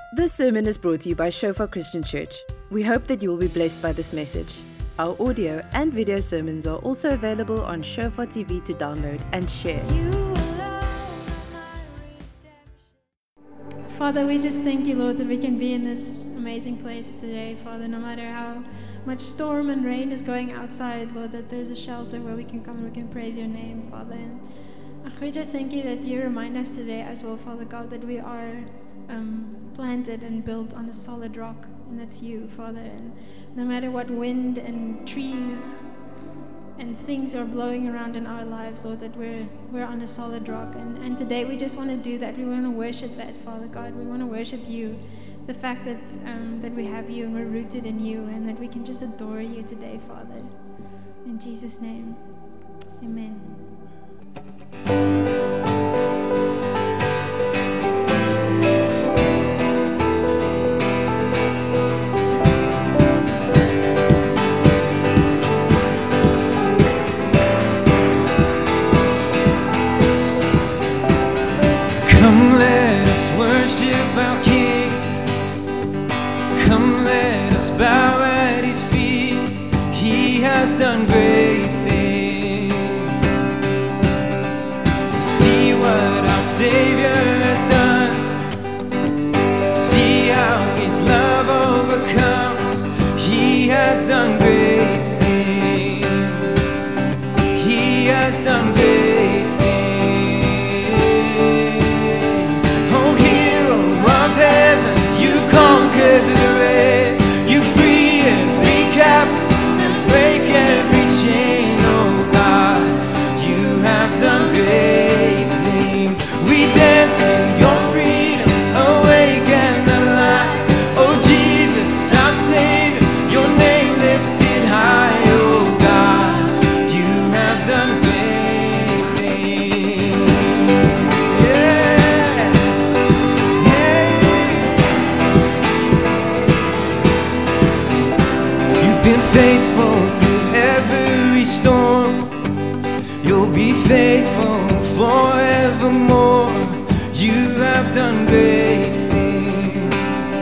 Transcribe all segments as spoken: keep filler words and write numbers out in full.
This sermon is brought to you by Shofar Christian Church. We hope that you will be blessed by this message. Our audio and video sermons are also available on Shofar T V to download and share. Father, we just thank you, Lord, that we can be in this amazing place today, Father, no matter how much storm and rain is going outside, Lord, that there's a shelter where we can come and we can praise your name, Father. And we just thank you that you remind us today as well, Father God, that we are um, planted and built on a solid rock, and that's you, Father. And no matter what wind and trees and things are blowing around in our lives, Lord, that we're we're on a solid rock. And, and today we just want to do that. We want to worship that, Father God. We want to worship you. The fact that um, that we have you and we're rooted in you, and that we can just adore you today, Father. In Jesus' name, amen. Come, let us worship our King. Come, let us bow at his feet. He has done great things. See what our Savior has done. See how his love overcomes. He has done great things. He has done great things. Oh, hero of heaven, you conquered the grave. You free every captive and break every chain. Oh God, you have done great things. We dance in your freedom, awake and alive. Oh Jesus, our Savior, your name lifted high. Oh God, you have done great things. Yeah, yeah. You've been faithful through every storm. You'll be faithful forevermore. You have done great things,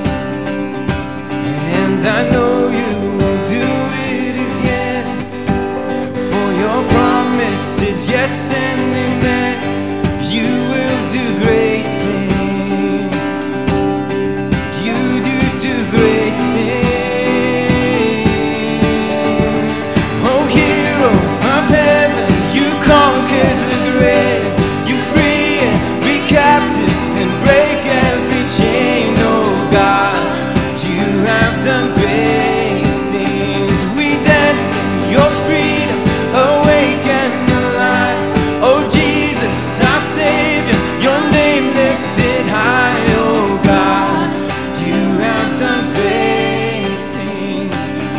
and I know you will do it again. For your promise is yes and amen. You will do great things. You do do great things. Oh, hero of heaven, you conquered the grave. You free every captive and break every chain. Oh God, you have done great things. We dance in your freedom, awake and alive. Oh Jesus, our Savior, your name lifted high. Oh God, you have done great things.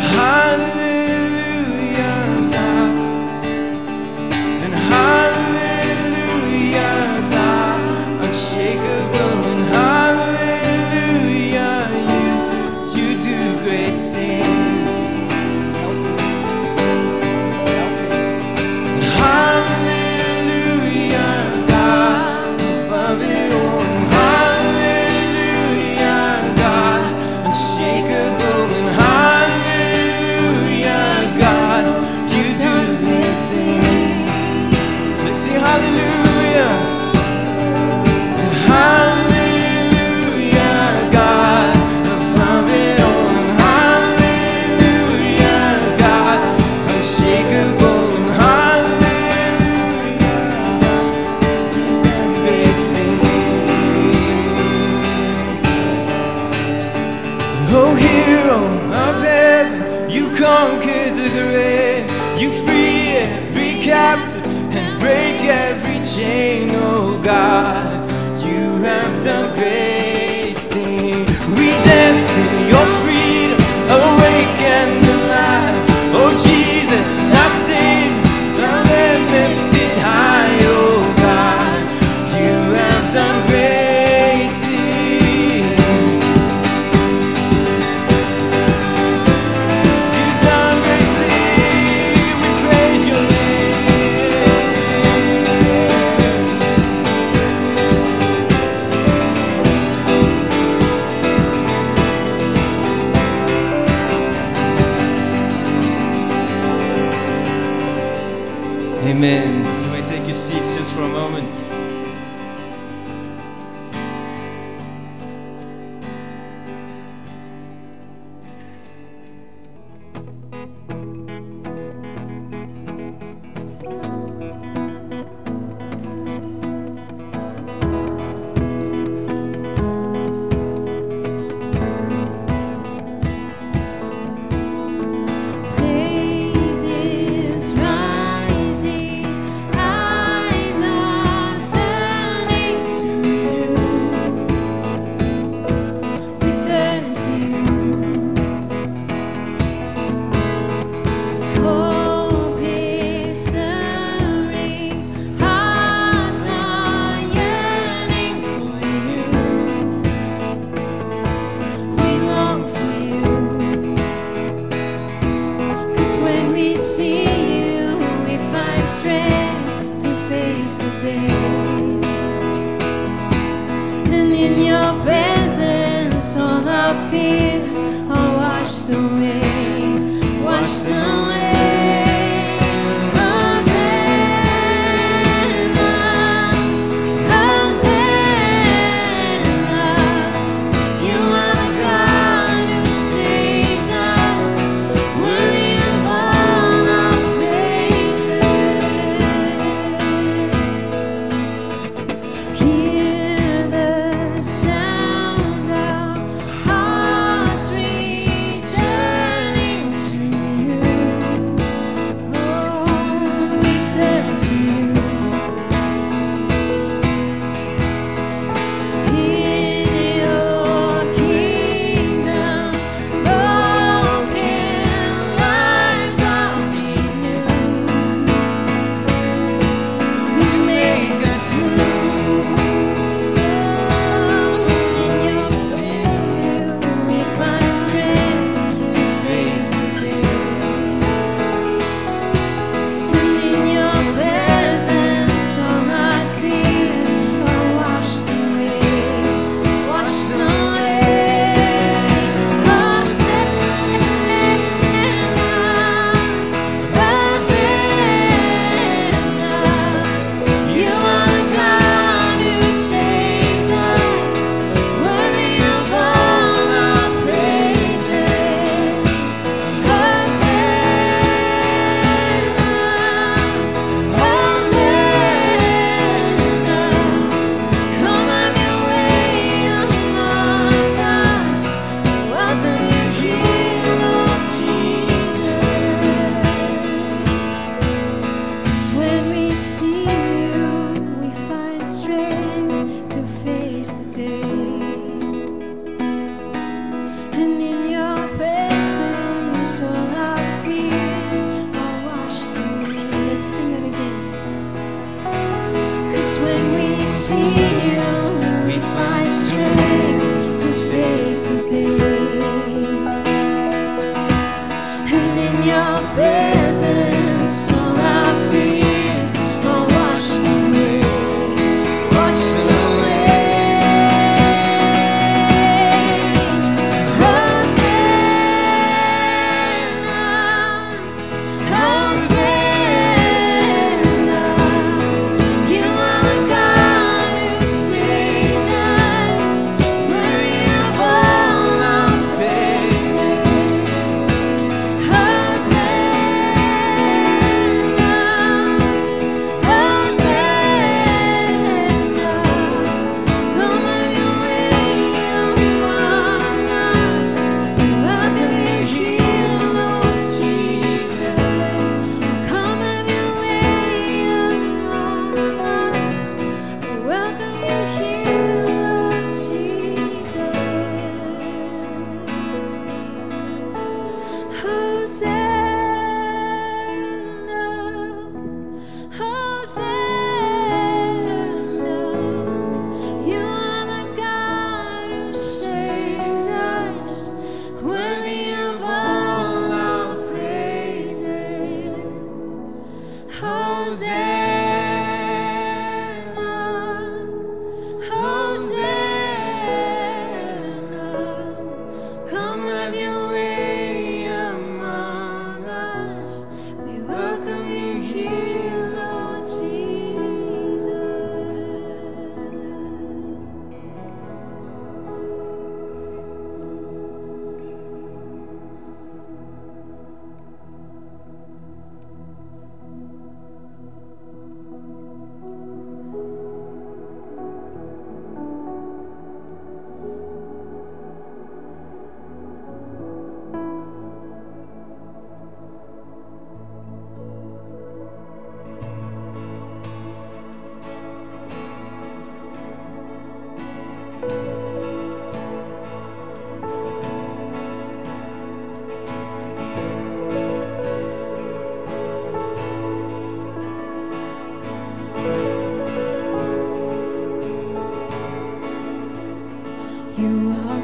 Hallelujah, God. And hallelujah, God, unshakable. And hallelujah, you, you do great things. And hallelujah, God, above it all. And hallelujah, God, unshakable. And hallelujah, God, you do great things. Let's sing hallelujah. And hallelujah, God, above it all. And hallelujah, God, unshakable. And hallelujah, great things. Oh, hero of heaven, you conquered the grave. You free every captive and break every chain. Oh God, you have done great things. We dance in your freedom, awake and alive. Oh Jesus, our Savior, your name lifted high. Oh God, you have done great things. You've done great things. We praise your name. Amen. You may take your seats just for a moment. Hear the sound of hearts returning.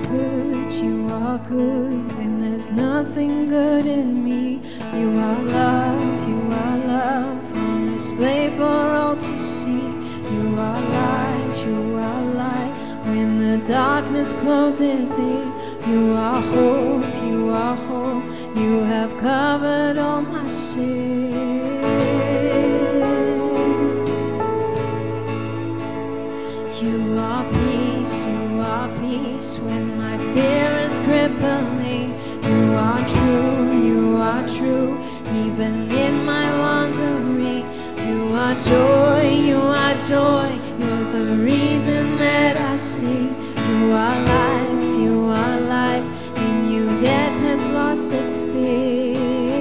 good, you are good when there's nothing good in me. You are love, you are love on display for all to see. You are light, you are light when the darkness closes in. You are hope, you are hope, you have covered all my sin. You are peace, you are peace when my fear is crippling. You are true, you are true, even in my wandering. You are joy, you are joy, you're the reason that I sing. You are life, you are life, in you death has lost its sting.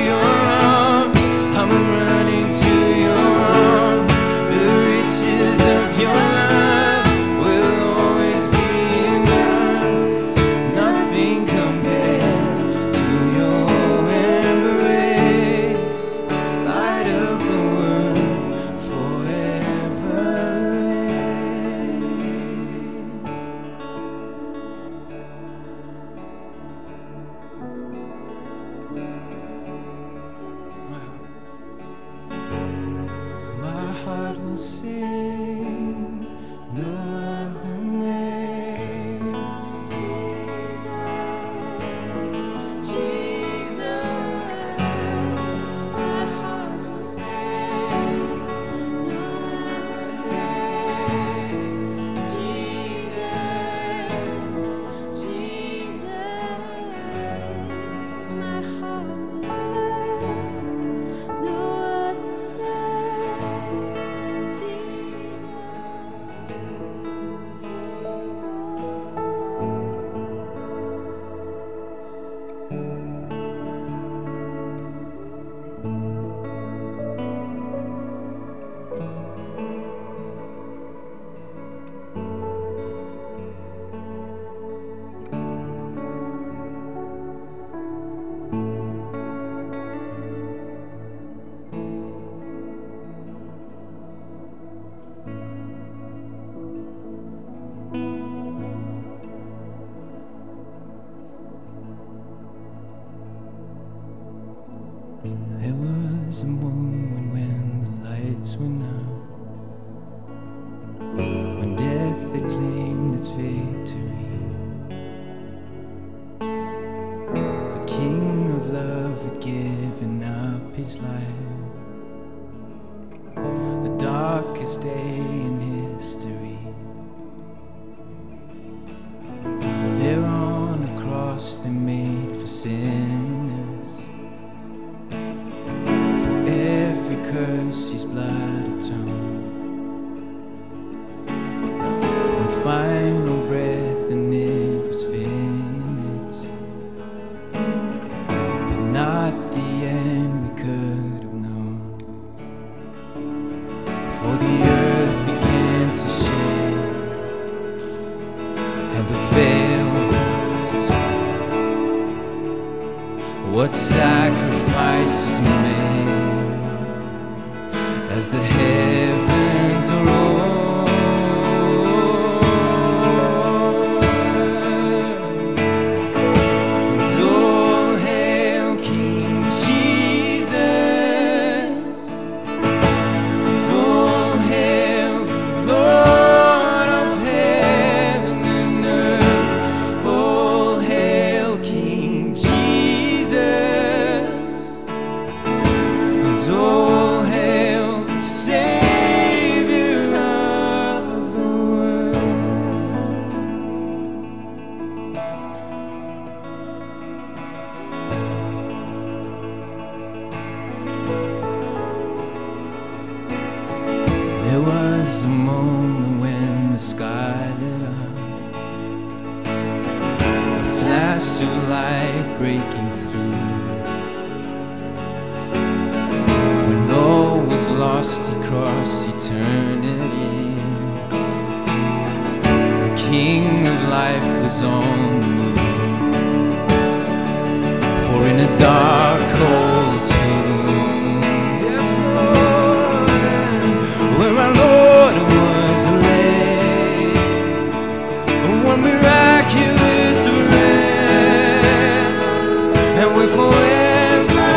Is his life, the darkest day in history. There on a cross they made for sinners, for every curse his blood atoned. One final breath and it was finished, but not the end we could have known. For the earth began to shake and the veil was torn. What sacrifice was made as the heavens roared. There was a moment when the sky lit up, a flash of light breaking through. When all was lost across eternity, the King of life was on the move. For in a dark cold tomb, yes, Lord, where our Lord was laid, one miraculous wrath, and we're forever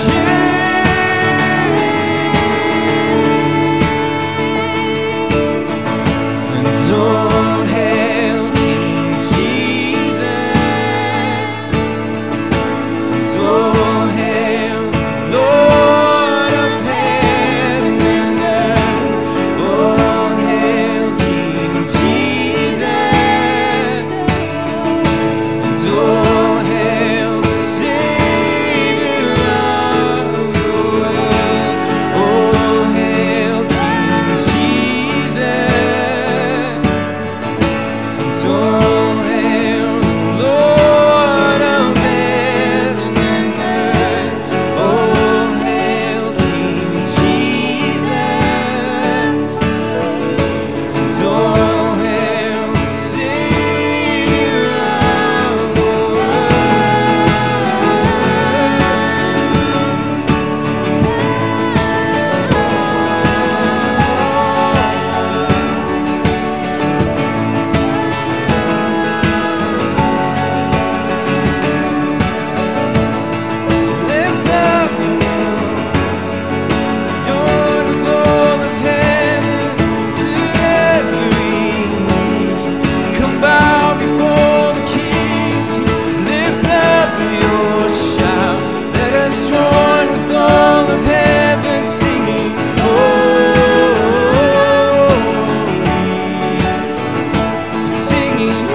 changed. And all hail King Jesus, and all hail Lord of heaven and earth. All hail King Jesus, and all hail the Savior of the world. All hail King Jesus, and all hail the Lord of heaven and earth. All hail King Jesus, and all hail the Savior of the Lift up your throne of heaven, let every knee come bow before the King. Lift up your shout, let us join with all of heaven singing, holy, singing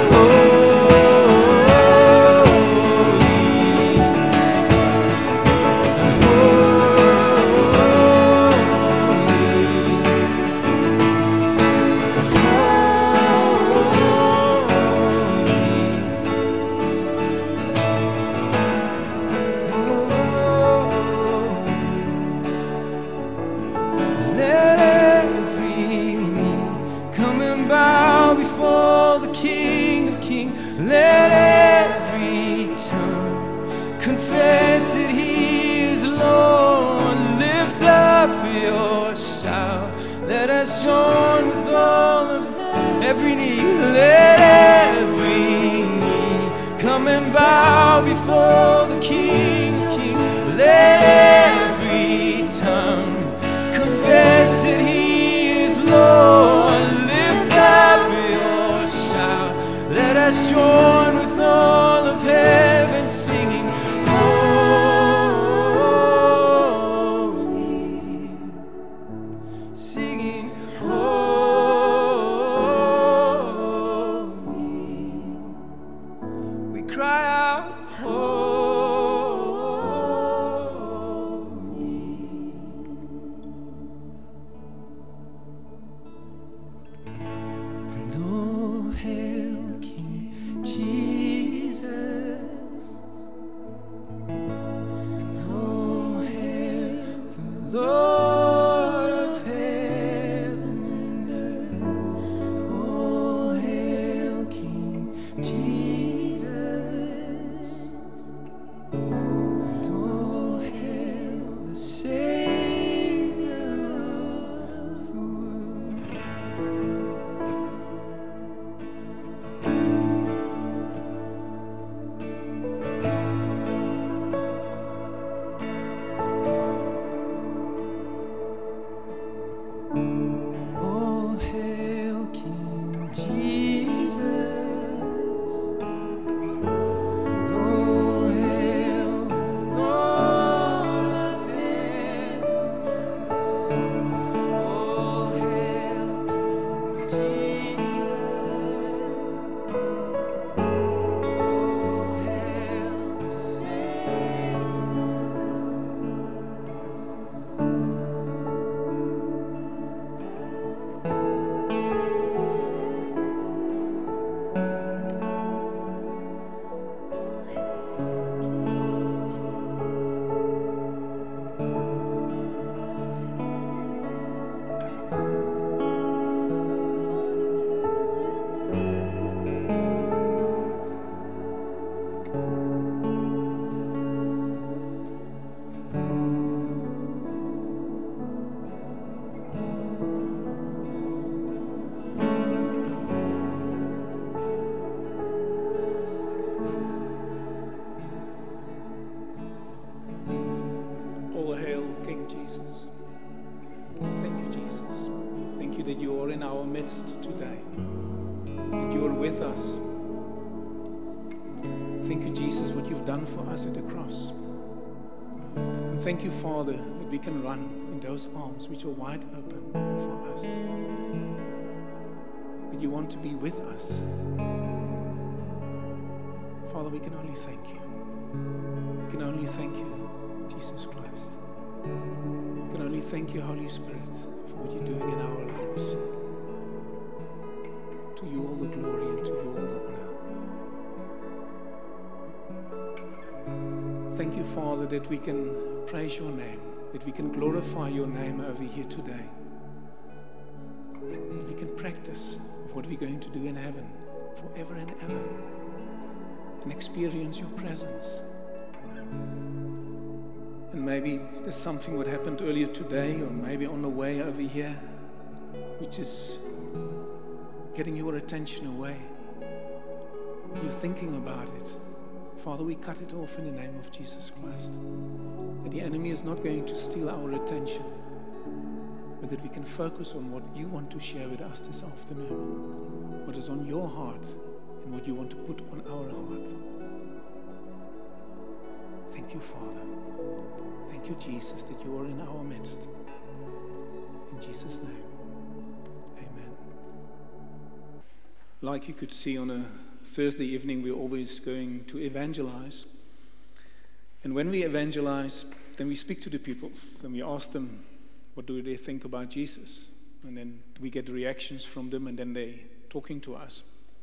let every knee come and bow before the King of Kings. Let every tongue confess that He is Lord. Lift up your shout, let us join with all of every knee. Let every knee come and bow before the King of Kings. Let every tongue confess that He is Lord. Lift up your shout, let us join with all of heaven singing, holy. hail King Jesus. Oh, hail the Lord of heaven and earth. Oh, hail King Jesus. And oh, hail the Savior of the world. Oh, hail King Jesus. Oh, hail Lord of heaven. Oh, hail King Jesus. Oh, hail the Savior. All hail King Jesus. Thank you, Jesus. Thank you that you are in our midst today, that you are with us. Thank you, Jesus, what you've done for us at the cross. And thank you, Father, that we can run in those arms which are wide open for us, that you want to be with us. Father, we can only thank you. We can only thank you, Jesus Christ. We can only thank you, Holy Spirit, for what you're doing in our lives. To you all the glory and to you all the honor. Thank you, Father, that we can praise your name, that we can glorify your name over here today, that we can practice of what we're going to do in heaven forever and ever, and experience your presence. And maybe there's something what happened earlier today, or maybe on the way over here, which is getting your attention away. You're thinking about it. Father, we cut it off in the name of Jesus Christ. That the enemy is not going to steal our attention, but that we can focus on what you want to share with us this afternoon, what is on your heart and what you want to put on our heart. Thank you, Father. Thank you, Jesus, that you are in our midst. In Jesus' name, amen. Like you could see on a Thursday evening, we're always going to evangelize. And when we evangelize, then we speak to the people. Then we ask them, what do they think about Jesus? And then we get reactions from them, and then they talking to us.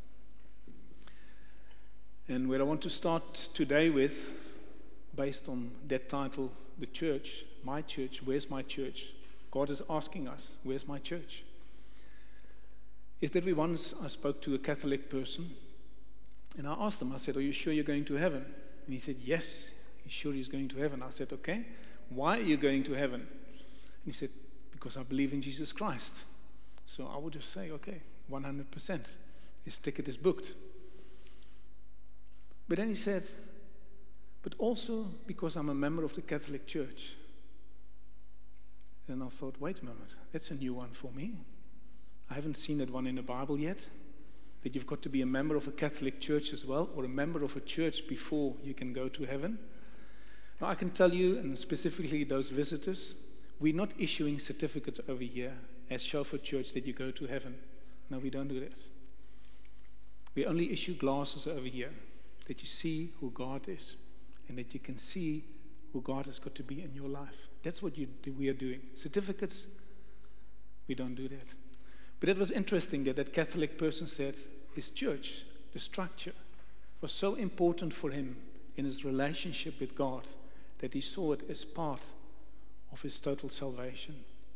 And where I want to start today with, based on that title, the church, my church, where's my church? God is asking us, where's my church? Is that we once, I spoke to a Catholic person, and I asked him, I said, are you sure you're going to heaven? And he said, yes, he's sure he's going to heaven. I said, okay, why are you going to heaven? And he said, because I believe in Jesus Christ. So I would have said, okay, one hundred percent. His ticket is booked. But then he said, but also because I'm a member of the Catholic Church. And I thought, wait a moment, that's a new one for me. I haven't seen that one in the Bible yet, that you've got to be a member of a Catholic church as well, or a member of a church before you can go to heaven. Now I can tell you, and specifically those visitors, we're not issuing certificates over here as Shofar Church that you go to heaven. No, we don't do that. We only issue glasses over here, that you see who God is, and that you can see who God has got to be in your life. That's what you do, we are doing. Certificates, we don't do that. But it was interesting that that Catholic person said his church, the structure, was so important for him in his relationship with God that he saw it as part of his total salvation.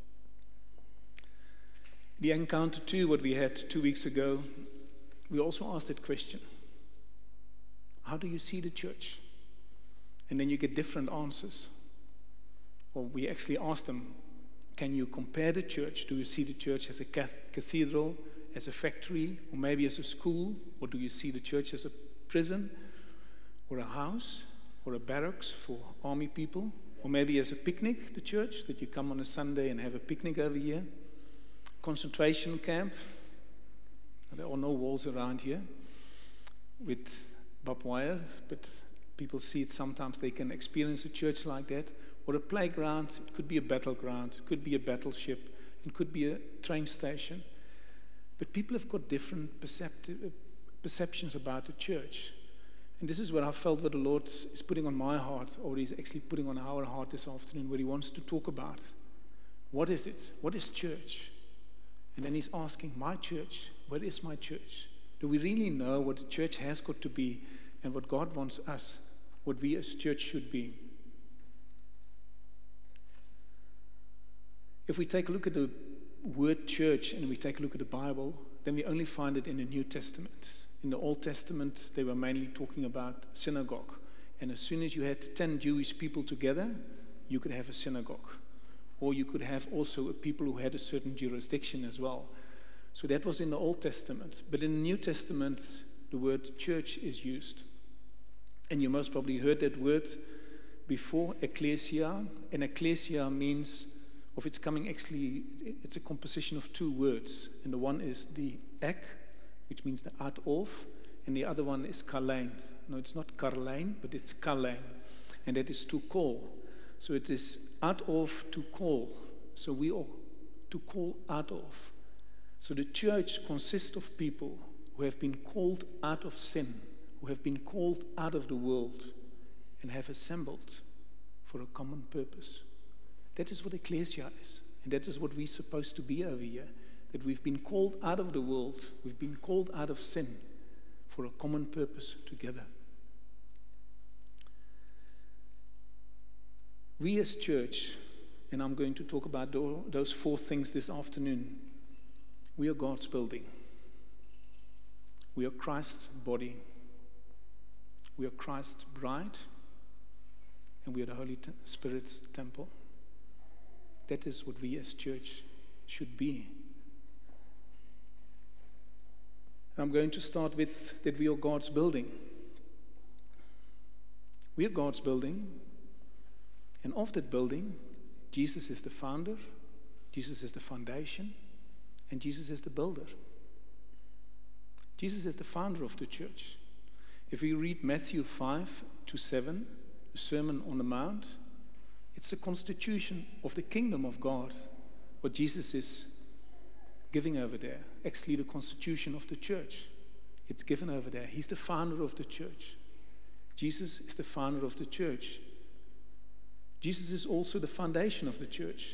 The encounter two, what we had two weeks ago, we also asked that question. How do you see the church? And then you get different answers. Or we actually asked them, can you compare the church? Do you see the church as a cathedral, as a factory, or maybe as a school? Or do you see the church as a prison, or a house, or a barracks for army people? Or maybe as a picnic, the church, that you come on a Sunday and have a picnic over here? Concentration camp. There are no walls around here with barbed wire, but people see it sometimes. They can experience a church like that. Or a playground. It could be a battleground. It could be a battleship. It could be a train station. But people have got different percepti- perceptions about the church. And this is what I felt that the Lord is putting on my heart, or He's actually putting on our heart this afternoon, what He wants to talk about. What is it? What is church? And then He's asking, my church, where is my church? Do we really know what the church has got to be and what God wants us, what we as church should be? If we take a look at the word church and we take a look at the Bible, then we only find it in the New Testament. In the Old Testament, they were mainly talking about synagogue. And as soon as you had ten Jewish people together, you could have a synagogue. Or you could have also people who had a certain jurisdiction as well. So that was in the Old Testament. But in the New Testament, the word church is used. And you most probably heard that word before, ecclesia. And ecclesia means, of it's coming actually, it's a composition of two words. And the one is the ek, which means the out of, and the other one is kalein. No, it's not karlein, but it's kalein. And that is to call. So it is out of to call. So we are to call out of. So the church consists of people who have been called out of sin, who have been called out of the world, and have assembled for a common purpose. That is what ecclesia is. And that is what we're supposed to be over here. That we've been called out of the world, we've been called out of sin for a common purpose together. We as church, and I'm going to talk about those four things this afternoon, we are God's building. We are Christ's body. We are Christ's bride. And we are the Holy Spirit's temple. That is what we as church should be. And I'm going to start with that we are God's building. We are God's building. And of that building, Jesus is the founder, Jesus is the foundation, and Jesus is the builder. Jesus is the founder of the church. If we read Matthew five to seven, the Sermon on the Mount, it's the constitution of the kingdom of God, what Jesus is giving over there. Actually, the constitution of the church, it's given over there. He's the founder of the church. Jesus is the founder of the church. Jesus is also the foundation of the church.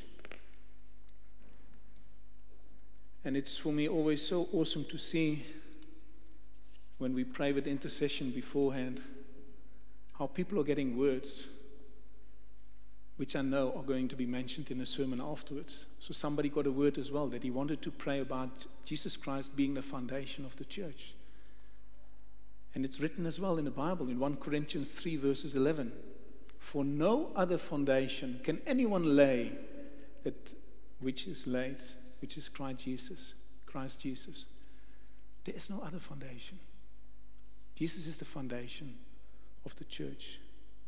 And it's for me always so awesome to see when we pray with intercession beforehand how people are getting words which I know are going to be mentioned in a sermon afterwards. So somebody got a word as well that he wanted to pray about Jesus Christ being the foundation of the church. And it's written as well in the Bible in First Corinthians three verses eleven. For no other foundation can anyone lay that which is laid, which is Christ Jesus. Christ Jesus. There is no other foundation. Jesus is the foundation of the church.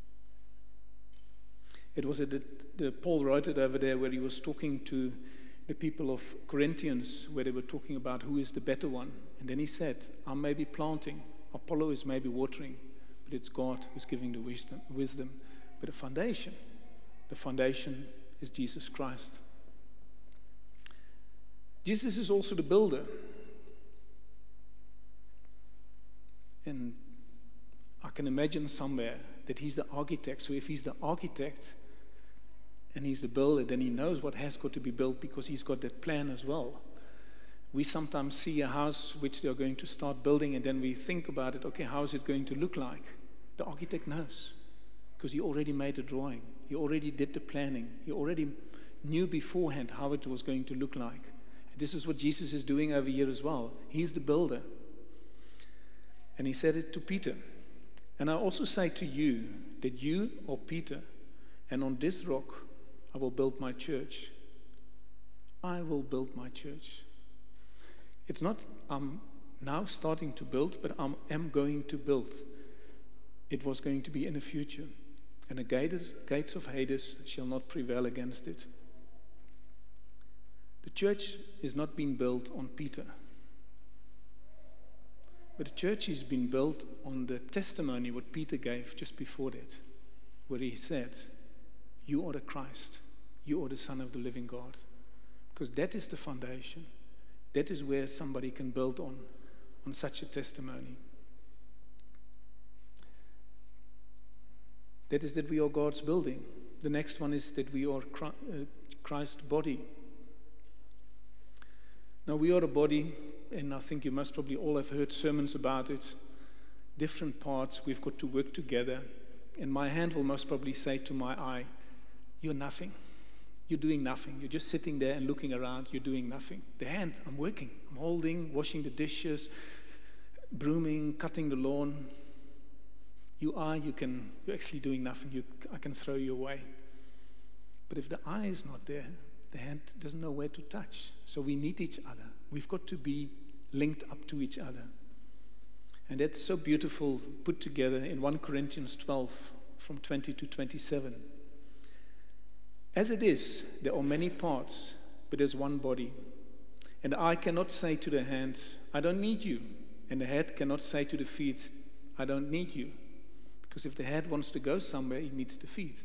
It was at the, the Paul wrote it over there where he was talking to the people of Corinthians, where they were talking about who is the better one. And then he said, I may be planting, Apollo is maybe watering, but it's God who's giving the wisdom. wisdom. But the foundation, the foundation is Jesus Christ. Jesus is also the builder. And I can imagine somewhere that he's the architect. So if he's the architect and he's the builder, then he knows what has got to be built because he's got that plan as well. We sometimes see a house which they're going to start building, and then we think about it, okay, how is it going to look like? The architect knows, because he already made a drawing. He already did the planning. He already knew beforehand how it was going to look like. And this is what Jesus is doing over here as well. He's the builder. And he said it to Peter. And I also say to you that you are Peter, and on this rock I will build my church. I will build my church. It's not I'm now starting to build, but I am going to build. It was going to be in the future. And the gates of Hades shall not prevail against it. The church is not being built on Peter. But the church has been built on the testimony what Peter gave just before that, where he said, you are the Christ. You are the Son of the living God. Because that is the foundation. That is where somebody can build on, on such a testimony. That is that we are God's building. The next one is that we are Christ's body. Now we are a body, and I think you must probably all have heard sermons about it. Different parts, we've got to work together. And my hand will most probably say to my eye, you're nothing. You're doing nothing. You're just sitting there and looking around. You're doing nothing. The hand, I'm working. I'm holding, washing the dishes, brooming, cutting the lawn. You are, you can, you're actually doing nothing. You, I can throw you away. But if the eye is not there, the hand doesn't know where to touch. So we need each other. We've got to be linked up to each other. And that's so beautiful, put together in First Corinthians twelve, from twenty to twenty-seven. As it is, there are many parts, but there's one body. And the eye cannot say to the hand, I don't need you. And the head cannot say to the feet, I don't need you. Because if the head wants to go somewhere, he needs the feet.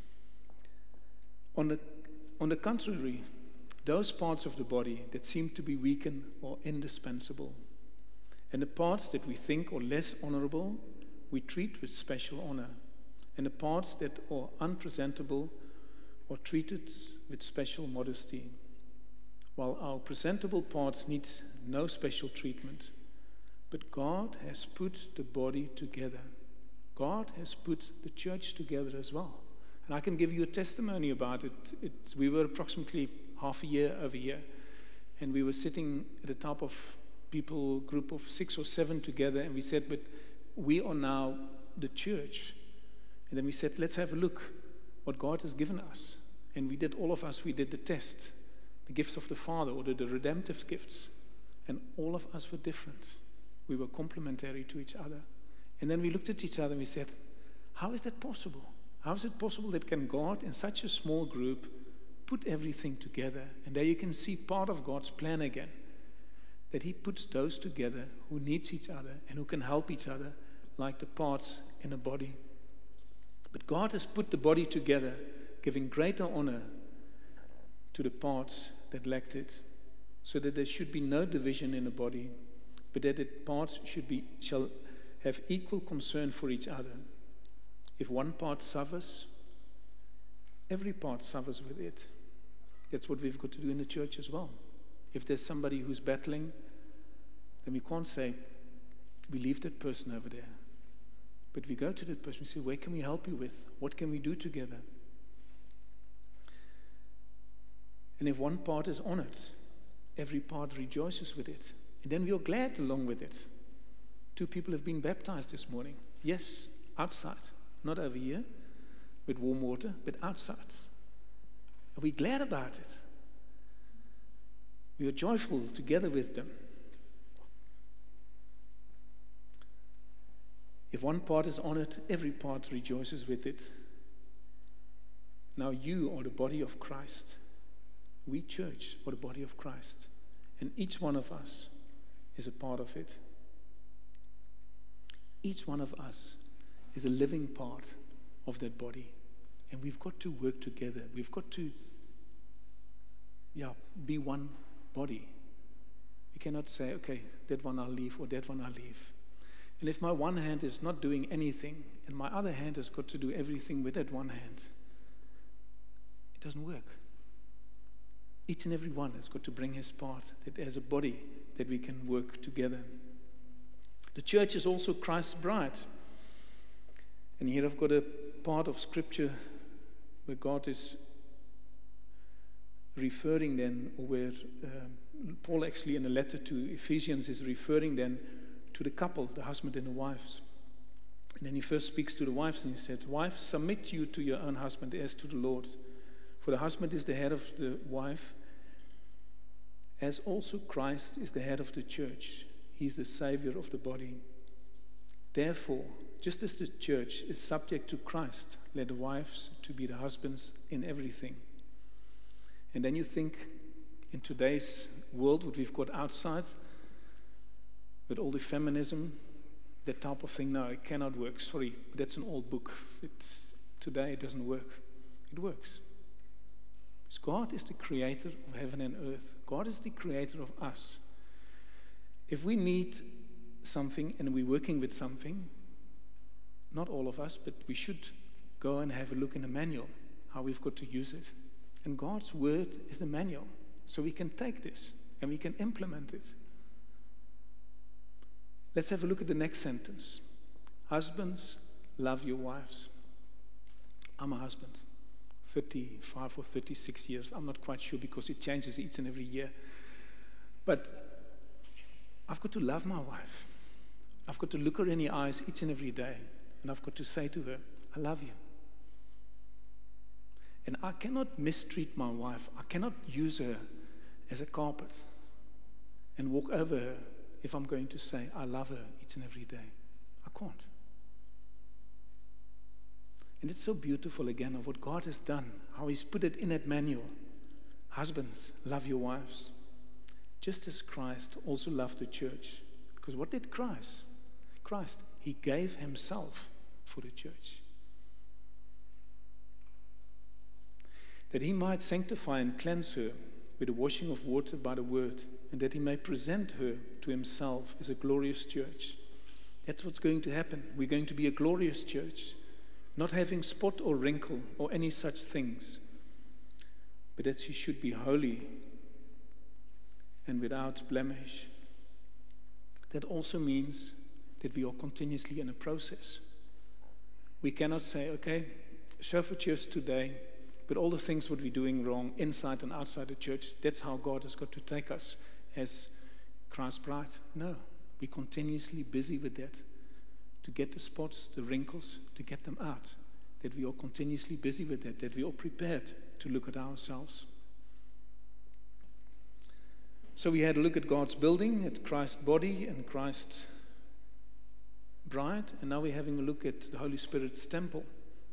On the, on the contrary, those parts of the body that seem to be weakened are indispensable. And the parts that we think are less honorable, we treat with special honor. And the parts that are unpresentable are treated with special modesty, while our presentable parts need no special treatment. But God has put the body together. God has put the church together as well. And I can give you a testimony about it. it we were approximately half a year over here, and we were sitting at the top of people, group of six or seven together, and we said, but we are now the church. And then we said, let's have a look what God has given us. And we did, all of us, we did the test, the gifts of the Father, or the, the redemptive gifts. And all of us were different. We were complementary to each other. And then we looked at each other and we said, how is that possible? How is it possible that can God, in such a small group, put everything together? And there you can see part of God's plan again, that he puts those together who needs each other and who can help each other like the parts in a body. But God has put the body together, giving greater honor to the parts that lacked it, so that there should be no division in the body, but that the parts should be shall have equal concern for each other. If one part suffers, every part suffers with it. That's what we've got to do in the church as well. If there's somebody who's battling, then we can't say, we leave that person over there. But we go to that person and say, where can we help you with? What can we do together? And if one part is honored, every part rejoices with it. And then we are glad along with it. Two people have been baptized this morning. Yes, outside. Not over here with warm water, but outside. Are we glad about it? We are joyful together with them. If one part is honored, every part rejoices with it. Now you are the body of Christ. We, church, are the body of Christ. And each one of us is a part of it. Each one of us is a living part of that body. And we've got to work together. We've got to yeah, be one body. We cannot say, okay, that one I'll leave or that one I'll leave. And if my one hand is not doing anything and my other hand has got to do everything with that one hand, it doesn't work. Each and every one has got to bring his part, that as a body, that we can work together. The church is also Christ's bride. And here I've got a part of scripture where God is referring then, or where uh, Paul actually in a letter to Ephesians is referring then to the couple, the husband and the wives. And then he first speaks to the wives and he said, "Wives, submit you to your own husband as to the Lord. For the husband is the head of the wife, as also Christ is the head of the church. He is the Savior of the body. Therefore, just as the church is subject to Christ, let the wives to be the husbands in everything." And then you think, in today's world, what we've got outside, with all the feminism, that type of thing, no, it cannot work. Sorry, that's an old book. It's, today it doesn't work. It works. Because God is the creator of heaven and earth. God is the creator of us. If we need something and we're working with something, not all of us, but we should go and have a look in the manual, how we've got to use it. And God's word is the manual. So we can take this and we can implement it. Let's have a look at the next sentence. Husbands, love your wives. I'm a husband. thirty-five or thirty-six years. I'm not quite sure because it changes each and every year. But I've got to love my wife. I've got to look her in the eyes each and every day. And I've got to say to her, I love you. And I cannot mistreat my wife. I cannot use her as a carpet and walk over her if I'm going to say, I love her each and every day. I can't. And it's so beautiful again of what God has done, how He's put it in that manual. Husbands, love your wives, just as Christ also loved the church. Because what did Christ? Christ, He gave Himself for the church. That He might sanctify and cleanse her with the washing of water by the word, and that He may present her to Himself as a glorious church. That's what's going to happen. We're going to be a glorious church, not having spot or wrinkle or any such things, but that she should be holy and without blemish. That also means that we are continuously in a process. We cannot say, okay, show for church today, but all the things what we're doing wrong inside and outside the church, that's how God has got to take us as Christ's bride. No, we're continuously busy with that, to get the spots, the wrinkles, to get them out. That we are continuously busy with that, that we are prepared to look at ourselves. So we had a look at God's building, at Christ's body and Christ's bride, and now we're having a look at the Holy Spirit's temple.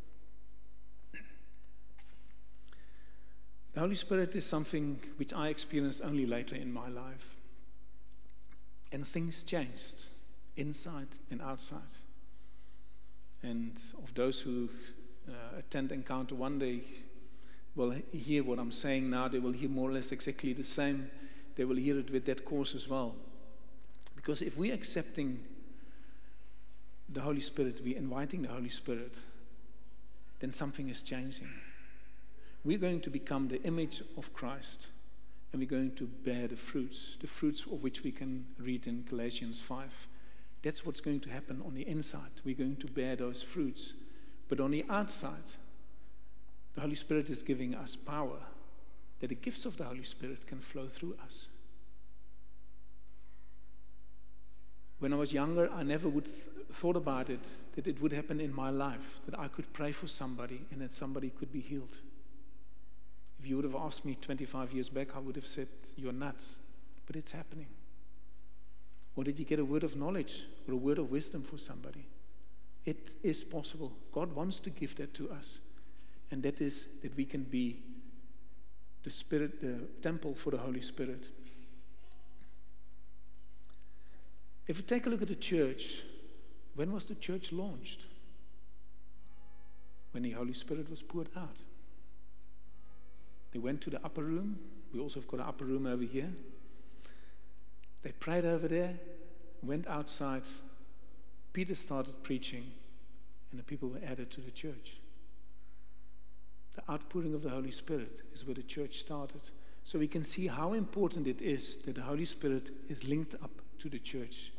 The Holy Spirit is something which I experienced only later in my life. And things changed, inside and outside. And of those who uh, attend Encounter one day will hear what I'm saying now, they will hear more or less exactly the same. They will hear it with that course as well. Because if we're accepting the Holy Spirit, we're inviting the Holy Spirit, then something is changing. We're going to become the image of Christ, and we're going to bear the fruits, the fruits of which we can read in Galatians five. That's what's going to happen on the inside. We're going to bear those fruits. But on the outside, the Holy Spirit is giving us power, that the gifts of the Holy Spirit can flow through us. When I was younger, I never would th- thought about it, that it would happen in my life, that I could pray for somebody and that somebody could be healed. If you would have asked me twenty-five years back, I would have said, you're nuts. But it's happening. Or did you get a word of knowledge or a word of wisdom for somebody? It is possible. God wants to give that to us. And that is that we can be the Spirit, the temple for the Holy Spirit. If you take a look at the church, when was the church launched? When the Holy Spirit was poured out. They went to the upper room. We also have got an upper room over here. They prayed over there, went outside. Peter started preaching, and the people were added to the church. The outpouring of the Holy Spirit is where the church started. So we can see how important it is that the Holy Spirit is linked up to the church.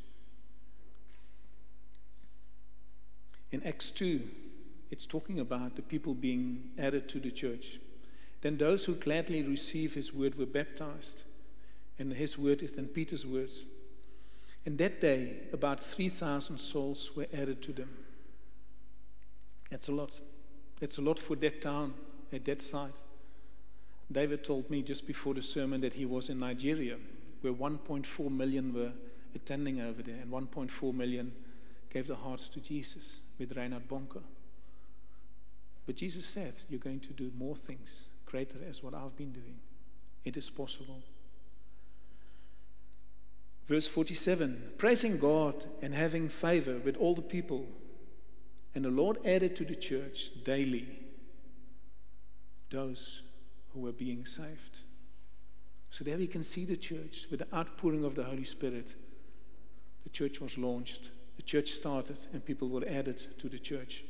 In Acts two, it's talking about the people being added to the church. Then those who gladly receive his word were baptized. And his word is then Peter's words. And that day, about three thousand souls were added to them. That's a lot. That's a lot for that town, at that site. David told me just before the sermon that he was in Nigeria, where one point four million were attending over there, and one point four million gave their hearts to Jesus with Reinhard Bonke. But Jesus said, you're going to do more things, greater as what I've been doing. It is possible. Verse forty-seven, praising God and having favor with all the people. And the Lord added to the church daily those who were being saved. So there we can see the church with the outpouring of the Holy Spirit. The church was launched, the church started, and people were added to the church.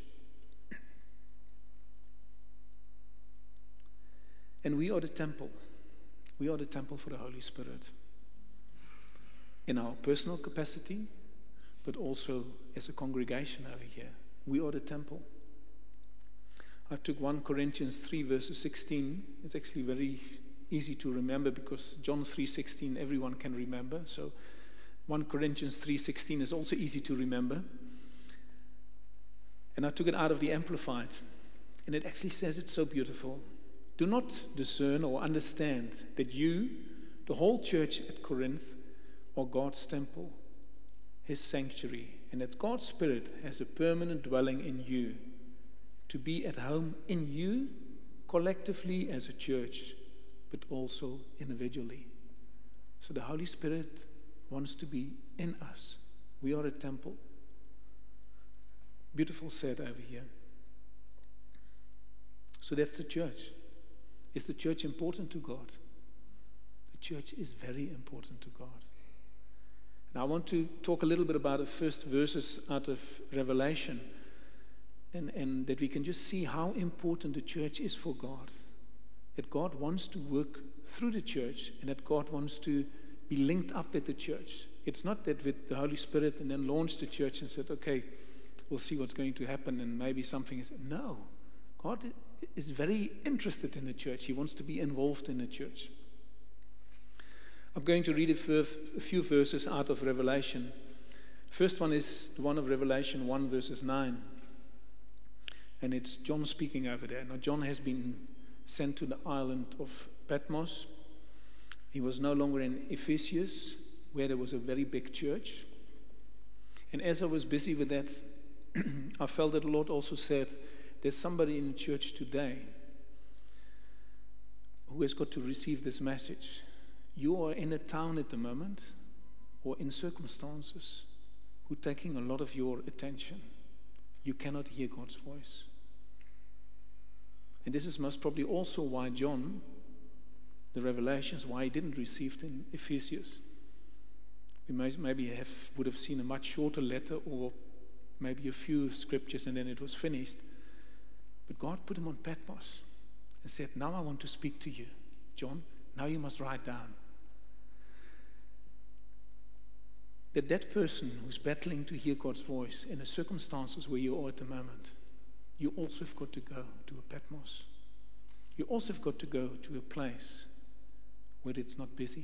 And we are the temple. We are the temple for the Holy Spirit. In our personal capacity, but also as a congregation over here. We are the temple. I took First Corinthians three verses sixteen. It's actually very easy to remember because John three sixteen everyone can remember. So First Corinthians three sixteen is also easy to remember. And I took it out of the Amplified. And it actually says it's so beautiful. Do not discern or understand that you, the whole church at Corinth, are God's temple, his sanctuary, and that God's Spirit has a permanent dwelling in you, to be at home in you collectively as a church, but also individually. So the Holy Spirit wants to be in us. We are a temple. Beautiful said over here. So that's the church. Is the church important to God? The church is very important to God. Now I want to talk a little bit about the first verses out of Revelation, and, and that we can just see how important the church is for God. That God wants to work through the church, and that God wants to be linked up with the church. It's not that with the Holy Spirit and then launch the church and said, okay, we'll see what's going to happen and maybe something is... No. God is very interested in the church. He wants to be involved in the church. I'm going to read a few verses out of Revelation. First one is the one of Revelation one verses nine. And it's John speaking over there. Now John has been sent to the island of Patmos. He was no longer in Ephesus, where there was a very big church. And as I was busy with that, I felt that the Lord also said, there's somebody in the church today who has got to receive this message. You are in a town at the moment, or in circumstances, who are taking a lot of your attention. You cannot hear God's voice. And this is most probably also why John, the Revelations, why he didn't receive it in Ephesus. We may, maybe have, would have seen a much shorter letter, or maybe a few scriptures, and then it was finished. But God put him on Patmos and said, now I want to speak to you, John. Now you must write down. That that person who's battling to hear God's voice in the circumstances where you are at the moment, you also have got to go to a Patmos. You also have got to go to a place where it's not busy.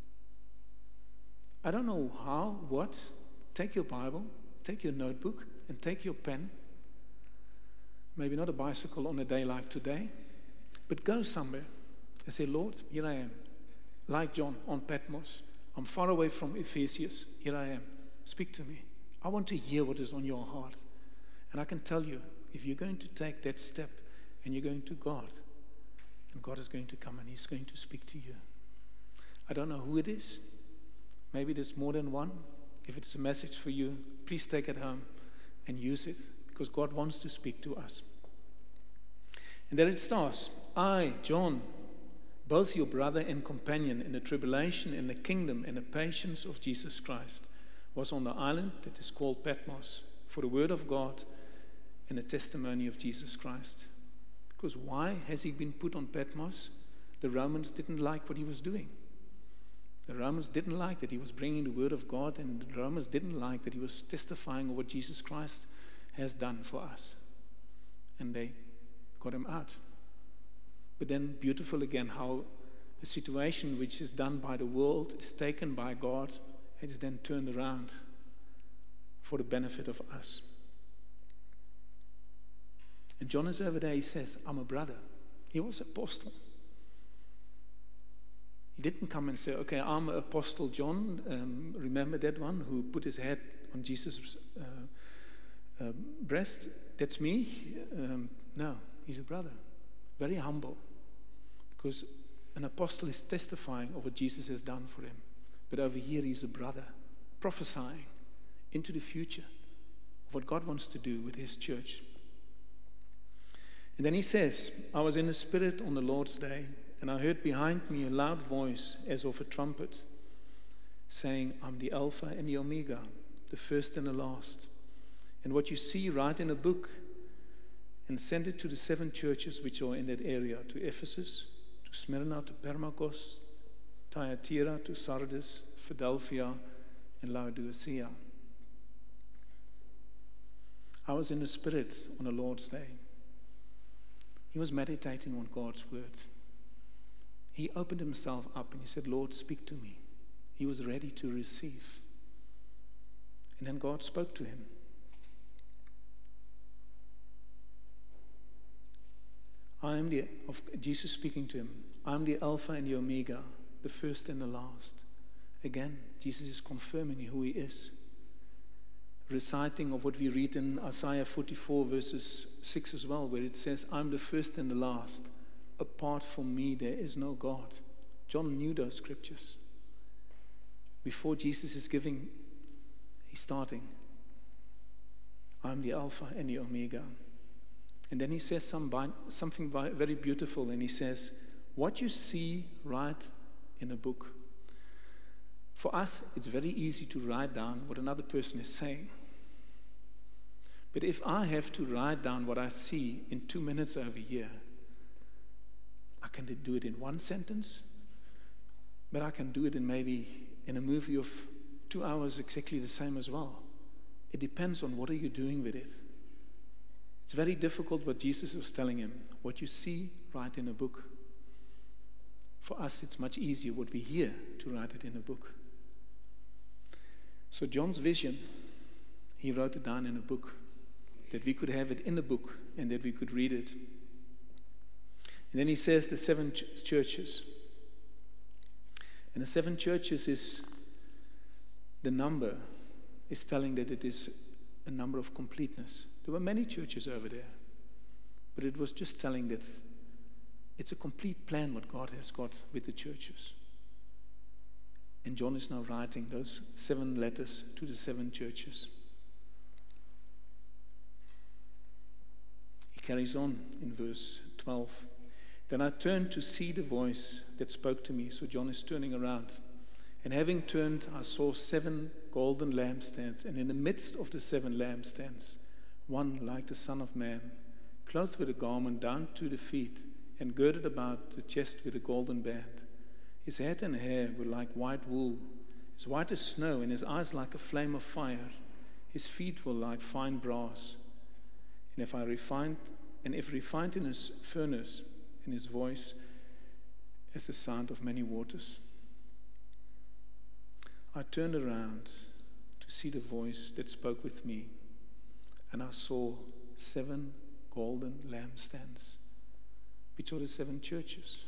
I don't know how, what. Take your Bible, take your notebook, and take your pen. Maybe not a bicycle on a day like today, but go somewhere and say, Lord, here I am. Like John on Patmos. I'm far away from Ephesus. Here I am. Speak to me. I want to hear what is on your heart. And I can tell you, if you're going to take that step and you're going to God, and God is going to come and he's going to speak to you. I don't know who it is. Maybe there's more than one. If it's a message for you, please take it home and use it, because God wants to speak to us. And then it starts, I, John, both your brother and companion in the tribulation and the kingdom and the patience of Jesus Christ, was on the island that is called Patmos for the word of God and the testimony of Jesus Christ. Because why has he been put on Patmos? the Romans didn't like what he was doing. The Romans didn't like that he was bringing the word of God, and the Romans didn't like that he was testifying of what Jesus Christ has done for us. And they got him out. But then beautiful again how a situation which is done by the world is taken by God and is then turned around for the benefit of us. And John is over there, he says, I'm a brother. He was apostle. He didn't come and say, okay, I'm Apostle John. Um, remember that one who put his head on Jesus' uh, uh, breast? That's me. Um, no, he's a brother. Very humble. Because an apostle is testifying of what Jesus has done for him. But over here, he's a brother, prophesying into the future of what God wants to do with his church. And then he says, I was in the Spirit on the Lord's day, and I heard behind me a loud voice as of a trumpet, saying, I'm the Alpha and the Omega, the first and the last. And what you see, write in a book and send it to the seven churches which are in that area, to Ephesus, to Smyrna, to Pergamos, Thyatira, to Sardis, Philadelphia, and Laodicea. I was in the Spirit on the Lord's day. He was meditating on God's word. He opened himself up and he said, Lord, speak to me. He was ready to receive. And then God spoke to him. I am the, of Jesus speaking to him, I am the Alpha and the Omega, the first and the last. Again, Jesus is confirming who he is. Reciting of what we read in Isaiah forty-four verses six as well, where it says, I'm the first and the last. Apart from me, there is no God. John knew those scriptures. Before Jesus is giving, he's starting. I'm the Alpha and the Omega. And then he says some, something very beautiful, and he says, what you see, write in a book. For us, it's very easy to write down what another person is saying. But if I have to write down what I see in two minutes over here, I can do it in one sentence, but I can do it in maybe in a movie of two hours exactly the same as well. It depends on what are you doing with it. It's very difficult what Jesus was telling him. What you see, write in a book. For us, it's much easier what we hear to write it in a book. So John's vision, he wrote it down in a book, that we could have it in a book and that we could read it. And then he says the seven ch- churches. And the seven churches is, the number is telling that it is a number of completeness. There were many churches over there, but it was just telling that it's a complete plan what God has got with the churches. And John is now writing those seven letters to the seven churches. He carries on in verse twelve. Then I turned to see the voice that spoke to me. So John is turning around. And having turned, I saw seven golden lampstands. And in the midst of the seven lampstands, one like the Son of Man, clothed with a garment down to the feet, and girded about the chest with a golden band. His head and hair were like white wool, as white as snow, and his eyes like a flame of fire. His feet were like fine brass. And if I refined, and if refined in his furnace, and his voice as the sound of many waters. I turned around to see the voice that spoke with me, and I saw seven golden lampstands, which are the seven churches.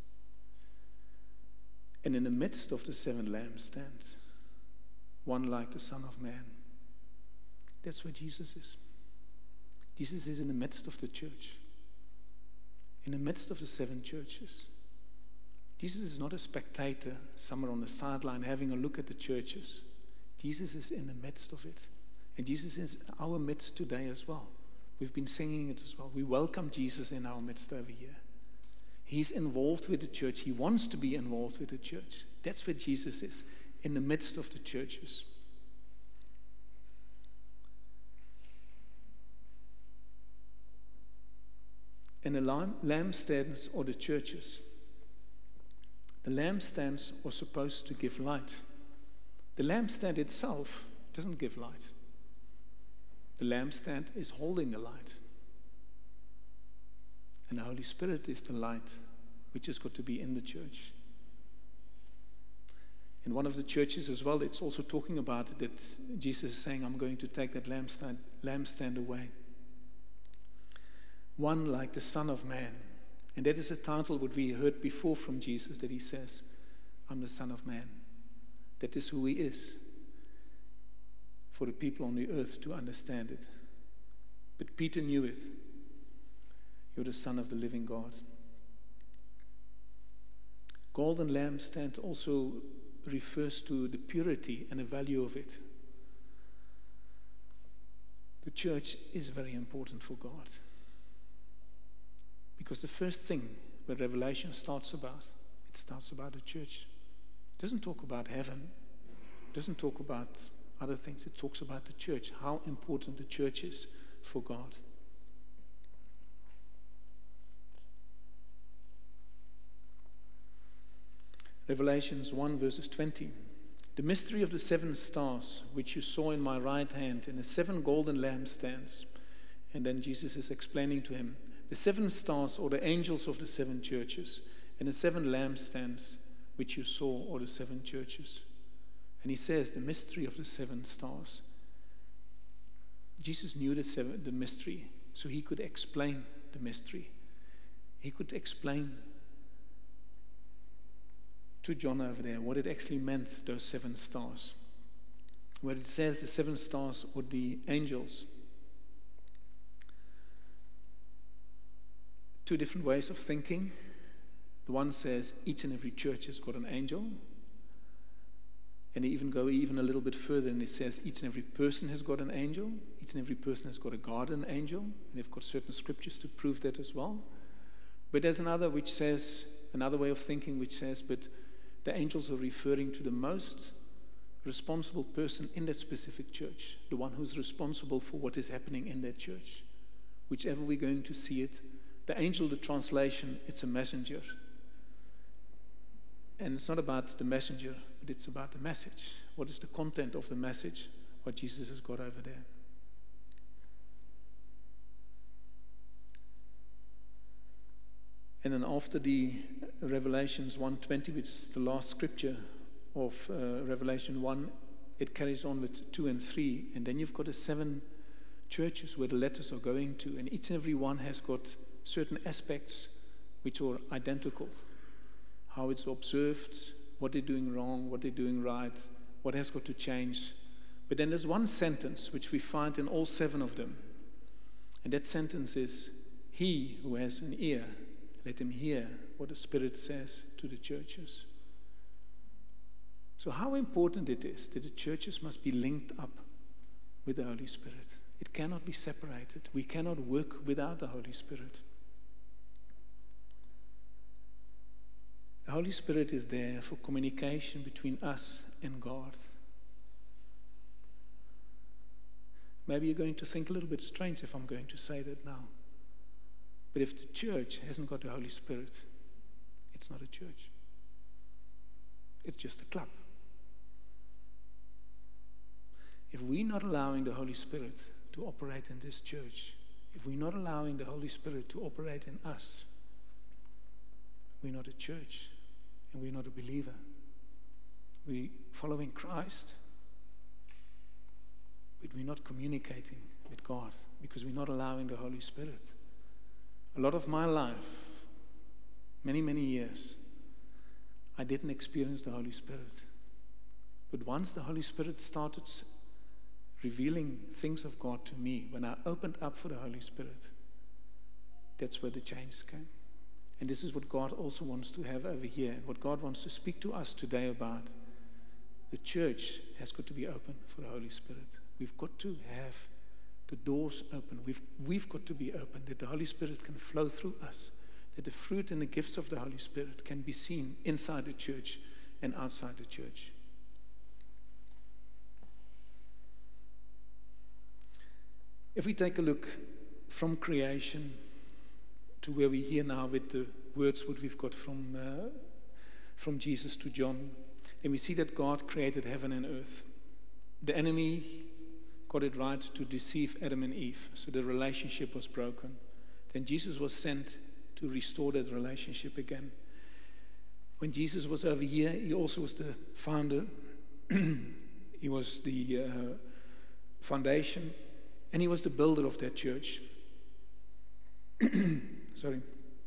And in the midst of the seven lampstands, one like the Son of Man. That's where Jesus is. Jesus is in the midst of the church, in the midst of the seven churches. Jesus is not a spectator somewhere on the sideline having a look at the churches. Jesus is in the midst of it. And Jesus is in our midst today as well. We've been singing it as well. We welcome Jesus in our midst over here. He's involved with the church. He wants to be involved with the church. That's where Jesus is, in the midst of the churches. And the lampstands or the churches, The lampstands are supposed to give light. The lampstand itself doesn't give light. The lampstand is holding the light. And the Holy Spirit is the light which has got to be in the church. In one of the churches as well, it's also talking about it, that Jesus is saying, I'm going to take that lampstand, lampstand away. One like the Son of Man. And that is a title what we heard before from Jesus, that he says, I'm the Son of Man. That is who he is, for the people on the earth to understand it. But Peter knew it. You're the Son of the living God. Golden lampstand also refers to the purity and the value of it. The church is very important for God. Because the first thing where Revelation starts about, it starts about the church. It doesn't talk about heaven. It doesn't talk about other things. It talks about the church, how important the church is for God. Revelations one verses twenty. The mystery of the seven stars, which you saw in my right hand, and the seven golden lampstands. And then Jesus is explaining to him, the seven stars are the angels of the seven churches, and the seven lampstands which you saw are the seven churches. And he says, the mystery of the seven stars. Jesus knew the, seven, the mystery, so he could explain the mystery. He could explain to John over there what it actually meant, those seven stars. Where it says the seven stars were the angels. Two different ways of thinking. The one says each and every church has got an angel. And they even go even a little bit further, and it says each and every person has got an angel. Each and every person has got a guardian angel. And they've got certain scriptures to prove that as well. But there's another which says, another way of thinking which says, but the angels are referring to the most responsible person in that specific church. The one who's responsible for what is happening in that church. Whichever we're going to see it. The angel, the translation, it's a messenger. And it's not about the messenger, but it's about the message. What is the content of the message? What Jesus has got over there. And then after the Revelations one twenty, which is the last scripture of uh, Revelation one, it carries on with two and three. And then you've got the seven churches where the letters are going to. And each and every one has got certain aspects which are identical. How it's observed, what they're doing wrong, what they're doing right, what has got to change. But then there's one sentence which we find in all seven of them. And that sentence is, he who has an ear, let him hear what the Spirit says to the churches. So how important it is that the churches must be linked up with the Holy Spirit. It cannot be separated. We cannot work without the Holy Spirit. The Holy Spirit is there for communication between us and God. Maybe you're going to think a little bit strange if I'm going to say that now. But if the church hasn't got the Holy Spirit, it's not a church. It's just a club. If we're not allowing the Holy Spirit to operate in this church, if we're not allowing the Holy Spirit to operate in us, we're not a church and we're not a believer. We're following Christ, but we're not communicating with God because we're not allowing the Holy Spirit. A lot of my life, many, many years, I didn't experience the Holy Spirit. But once the Holy Spirit started revealing things of God to me, when I opened up for the Holy Spirit, that's where the change came. And this is what God also wants to have over here, what God wants to speak to us today about. The church has got to be open for the Holy Spirit. We've got to have the doors open. We've, we've got to be open, that the Holy Spirit can flow through us, that the fruit and the gifts of the Holy Spirit can be seen inside the church and outside the church. If we take a look from creation to where we're here now with the words what we've got from uh, from Jesus to John, then we see that God created heaven and earth. The enemy got it right to deceive Adam and Eve, so the relationship was broken. Then Jesus was sent to restore that relationship again. When Jesus was over here, he also was the founder. He was the uh, foundation, and he was the builder of that church. Sorry.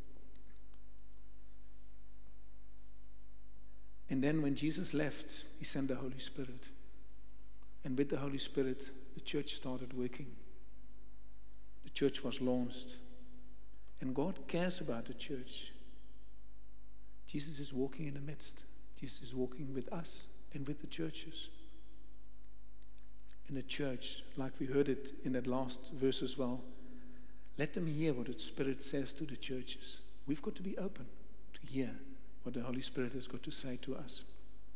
And then when Jesus left, he sent the Holy Spirit. And with the Holy Spirit, the church started working. The church was launched. And God cares about the church. Jesus is walking in the midst. Jesus is walking with us and with the churches. And the church, like we heard it in that last verse as well, let them hear what the Spirit says to the churches. We've got to be open to hear what the Holy Spirit has got to say to us.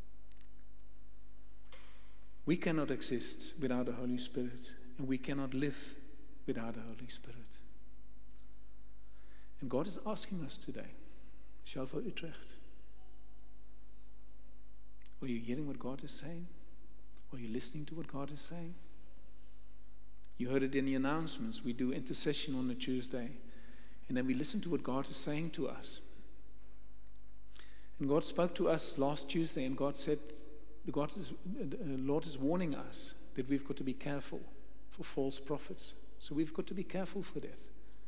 We cannot exist without the Holy Spirit, and we cannot live without the Holy Spirit. And God is asking us today, Shofar Utrecht, are you hearing what God is saying? Are you listening to what God is saying? You heard it in the announcements. We do intercession on a Tuesday, and then we listen to what God is saying to us. And God spoke to us last Tuesday, and God said, the God is, the Lord is warning us that we've got to be careful for false prophets. So we've got to be careful for that.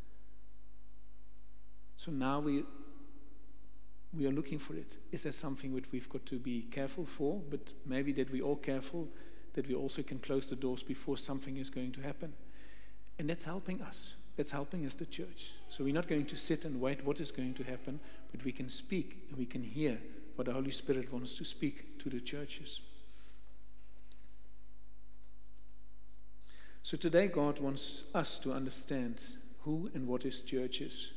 So now we we are looking for it. Is there something which we've got to be careful for? But maybe that we're all careful, that we also can close the doors before something is going to happen. And that's helping us. That's helping us, the church. So we're not going to sit and wait what is going to happen, but we can speak and we can hear what the Holy Spirit wants to speak to the churches. So today God wants us to understand who and what His church is.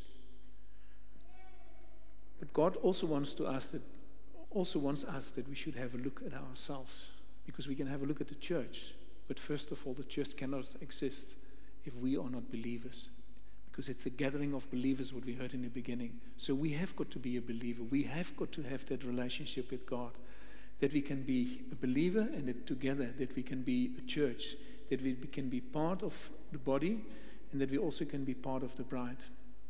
But God also wants to us that also wants us that we should have a look at ourselves, because we can have a look at the church. But first of all, the church cannot exist if we are not believers, because it's a gathering of believers, what we heard in the beginning. So we have got to be a believer. We have got to have that relationship with God, that we can be a believer, and that together that we can be a church, that we can be part of the body, and that we also can be part of the bride.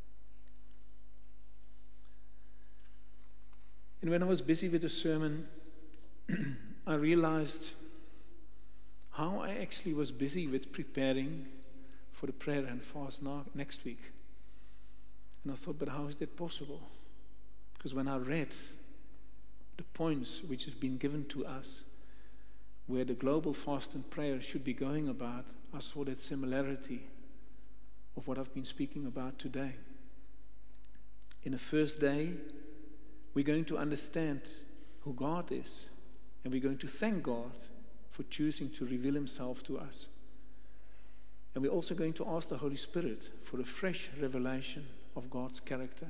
And when I was busy with the sermon, I realized how I actually was busy with preparing for the prayer and fast next week. And I thought, but how is that possible? Because when I read the points which have been given to us, where the global fast and prayer should be going about, I saw that similarity of what I've been speaking about today. In the first day, we're going to understand who God is, and we're going to thank God for choosing to reveal Himself to us. And we're also going to ask the Holy Spirit for a fresh revelation of God's character.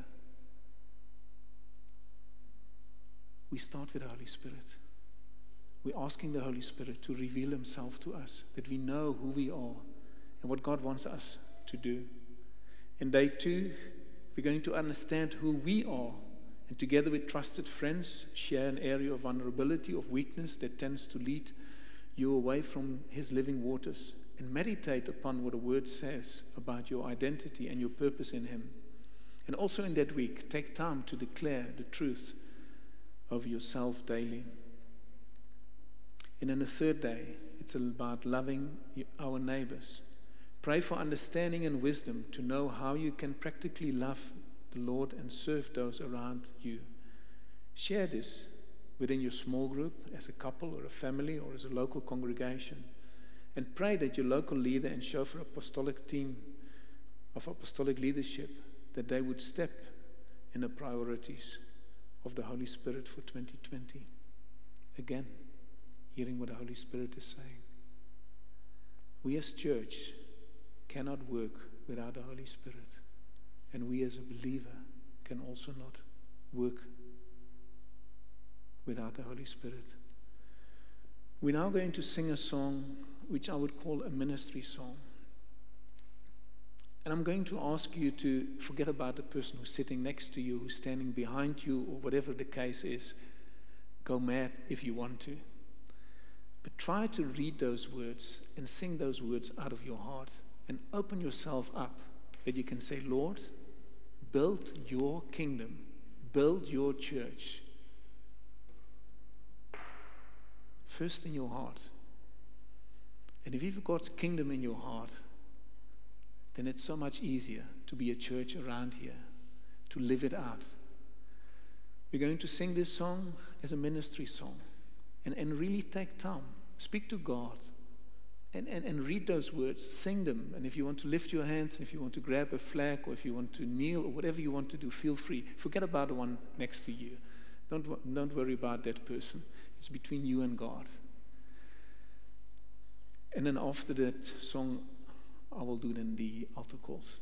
We start with the Holy Spirit. We're asking the Holy Spirit to reveal Himself to us, that we know who we are and what God wants us to do. In day two, we're going to understand who we are, and together with trusted friends, share an area of vulnerability, of weakness that tends to lead you away from His living waters, and meditate upon what the Word says about your identity and your purpose in Him. And also in that week, take time to declare the truth of yourself daily. And then the third day, it's about loving our neighbors. Pray for understanding and wisdom to know how you can practically love the Lord and serve those around you. Share this within your small group, as a couple or a family or as a local congregation. And pray that your local leader and Shofar apostolic team of apostolic leadership, that they would step in the priorities of the Holy Spirit for twenty twenty. Again, hearing what the Holy Spirit is saying. We as church cannot work without the Holy Spirit. And we as a believer can also not work without the Holy Spirit. We're now going to sing a song which I would call a ministry song. And I'm going to ask you to forget about the person who's sitting next to you, who's standing behind you, or whatever the case is. Go mad if you want to. But try to read those words and sing those words out of your heart and open yourself up that you can say, Lord, build your kingdom, build your church. First in your heart. And if you've got kingdom in your heart, then it's so much easier to be a church around here, to live it out. We're going to sing this song as a ministry song and, and really take time. Speak to God and, and, and read those words, sing them. And if you want to lift your hands, if you want to grab a flag, or if you want to kneel, or whatever you want to do, feel free. Forget about the one next to you. Don't, don't worry about that person. It's between you and God. And then after that song, I will do then the altar calls.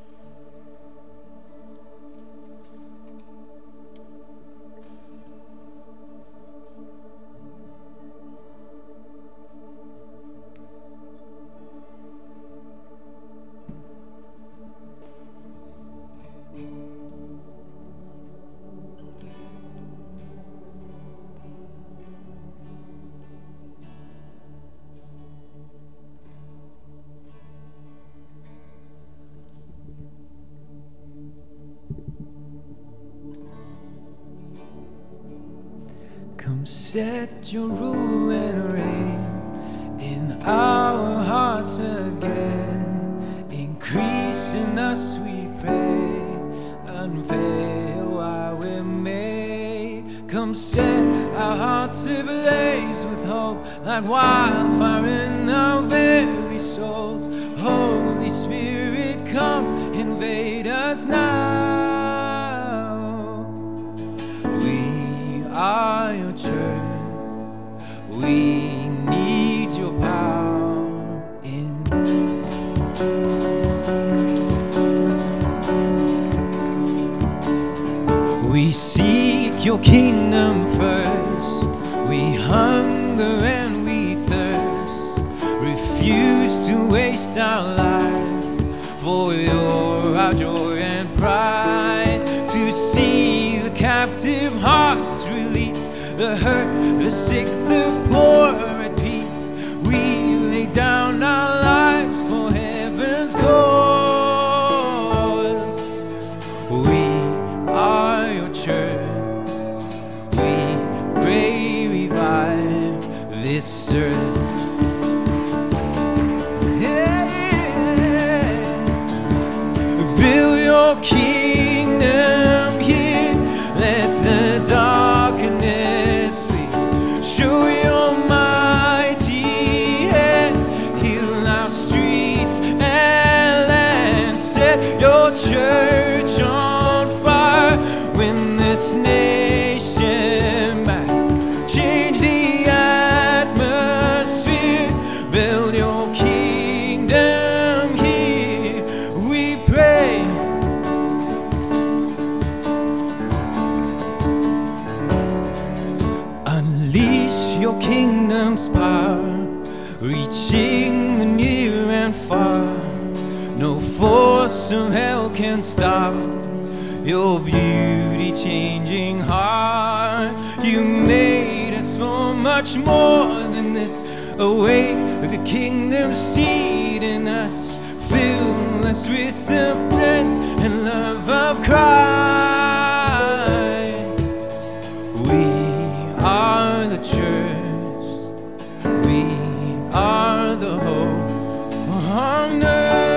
Come set your rule and reign in our hearts again. Increase in us, we pray, unveil why we're made. Come set our hearts ablaze with hope, like wildfire in our very souls. Holy Spirit, come invade us now. We are your church. We need your power in. We seek your kingdom first. We hunger and we thirst. Refuse to waste our lives, for you're our joy and pride. To see the captive hearts release, the hurt, the sick, the poor at peace. We lay down our lives for heaven's call. We are your church. We pray, revive this earth. Build your kingdom here. Let the darkness flee. Show your mighty hand. Heal our streets and land. Set your church on fire. Win this nation back. Change the atmosphere. Build your kingdom here. We pray. Unleash your kingdom's power, reaching the near and far. No force of hell can stop your beauty changing heart. You made us for much more than this. Awake the kingdom seed in us. Fill us with the breath and love of Christ. We are the church. We are the hope on earth.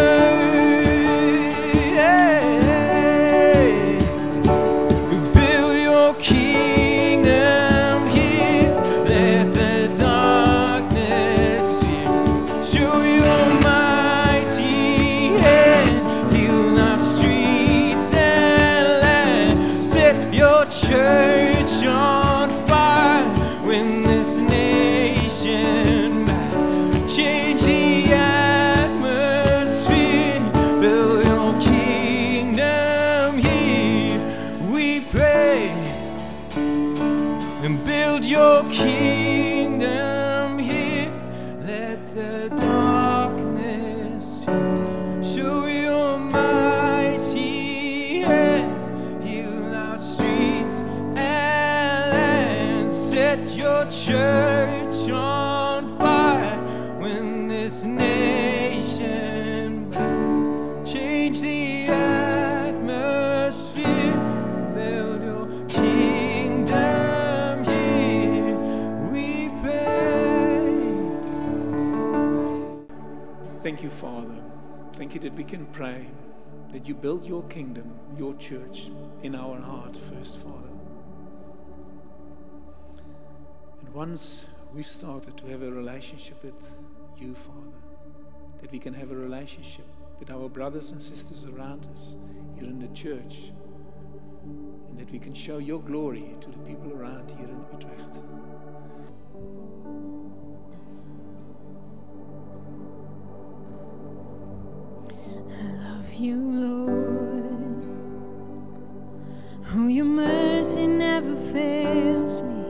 Build your kingdom here. Let the darkness fear. Show your mighty hand. Heal our streets and land. Set your church on fire. Win this nation back. Change the atmosphere. Build your kingdom here. We pray. And build your kingdom here. Let the darkness flee. Show your mighty hand. Heal our streets and land. Thank you, Father. Thank you that we can pray, that you build your kingdom, your church in our hearts first, Father. And once we've started to have a relationship with you, Father, that we can have a relationship with our brothers and sisters around us here in the church, and that we can show your glory to the people around here in Utrecht. I love you, Lord. Oh, your mercy never fails me.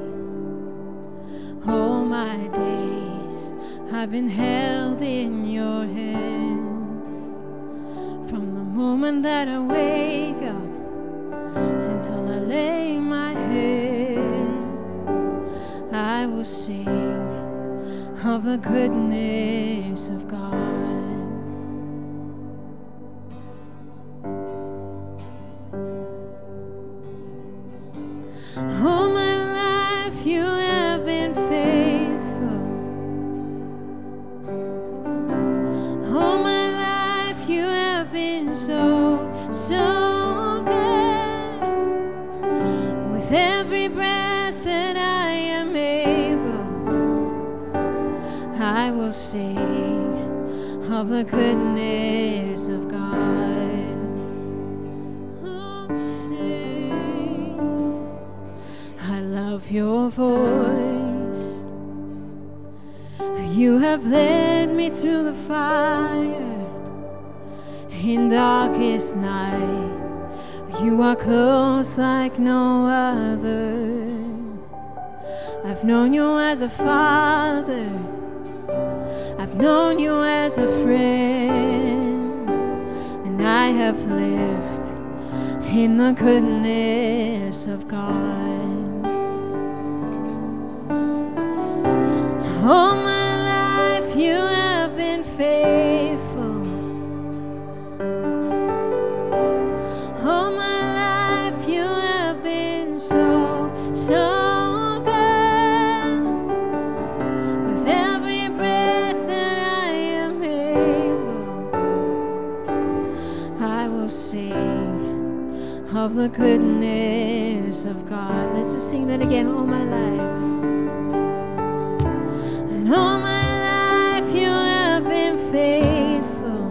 All my days I've been held in your hands. From the moment that I wake up until I lay my head, I will sing of the goodness of God. All my life you have been faithful. All my life you have been so, so good. With every breath that I am able, I will sing of the goodness of God. I love your voice. You have led me through the fire in darkest night. You are close like no other. I've known you as a father. I've known you as a friend. And I have lived in the goodness of God. All my life you have been faithful. All my life you have been so, so good. With every breath that I am able, I will sing of the goodness of God. Let's just sing that again. All my life. All my life you have been faithful.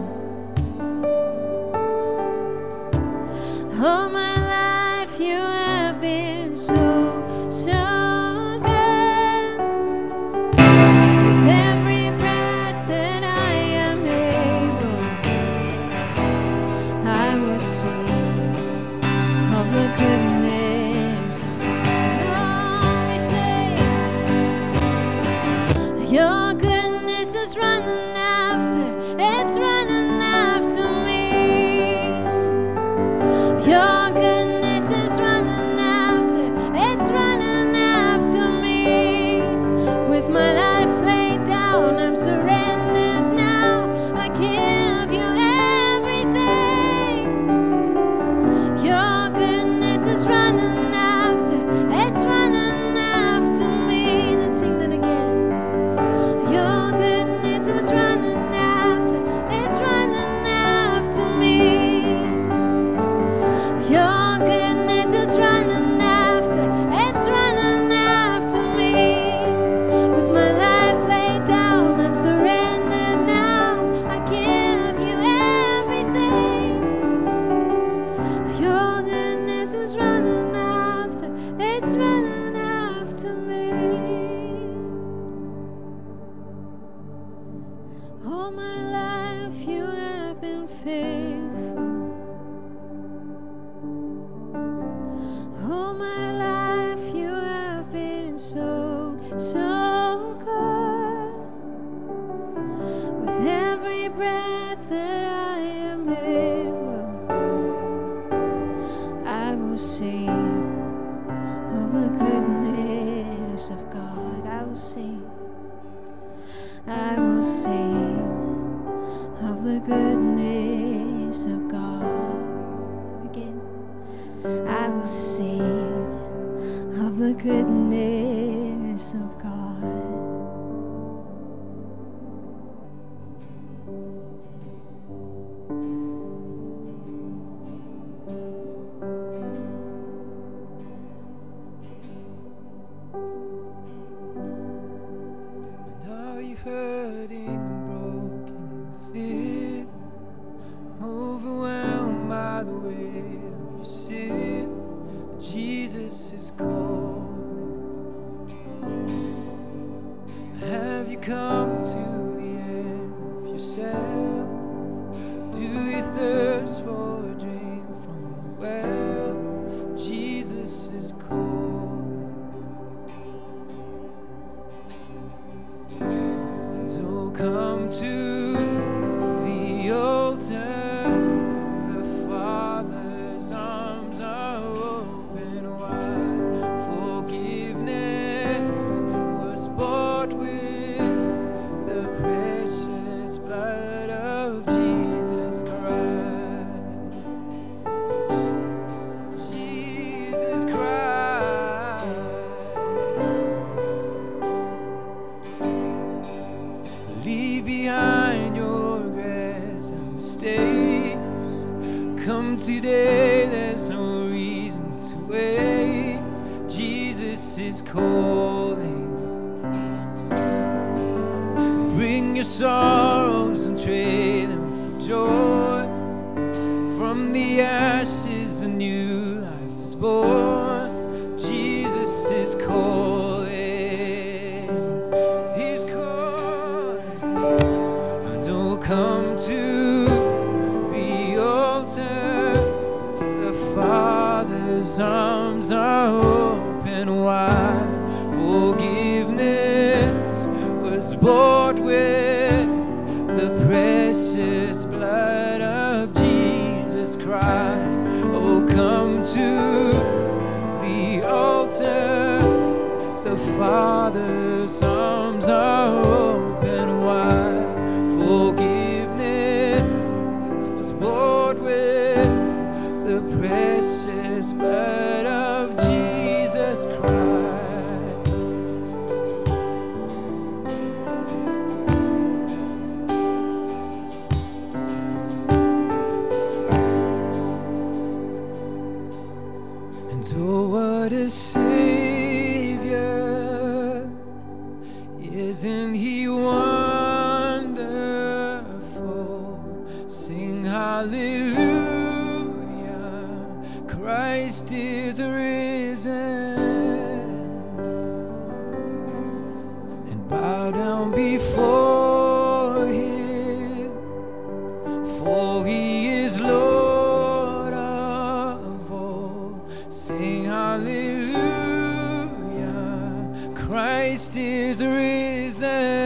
All my life you have been so, so good. With every breath that I am able, I will sing of the goodness of God. Oh, we say, your goodness is running after, it's running after me. Your goodness is running after, it's running after me. With my life laid down, I'm surrendered now. I give you everything. Your goodness is running after, it's running after me. Let's sing that again. Your goodness is running after, it's running after me. Your goodness is running after, it's running after me. With my life laid down, I'm surrendered now. I give you everything. Your goodness is running after, it's running after me. All my life you have been faithful. All my life you have been so, so good. With every breath that I am able, I will sing of the goodness of God. I will sing. I will sing of the goodness of God. Again, I will sing of the goodness of God. hurting and broken within, overwhelmed by the weight of your sin, Jesus is calling. Have you come to the end of yourself? Do you thirst for a drink from the well? Jesus is calling. Don't come to the altar. The Father's arms are open wide. Forgiveness was bought with the precious blood of Jesus Christ. Jesus Christ. Leave behind your regrets and mistakes. Come today, there's no reason to wait. Jesus is calling. Bring your sorrows and trade them for joy. From the ashes a new life is born. Jesus is calling. He's calling. Don't come to the altar. The Father's arms are open wide. Forgiveness was bought with the precious blood of Jesus Christ. Oh, come to the altar. The Father's arms are open wide. Forgiveness was bought with the precious blood of Jesus Christ. Oh, what a Savior, isn't He wonderful? Sing hallelujah, Christ is risen, and bow down before Him, for He is Lord. Sing hallelujah, Christ is risen.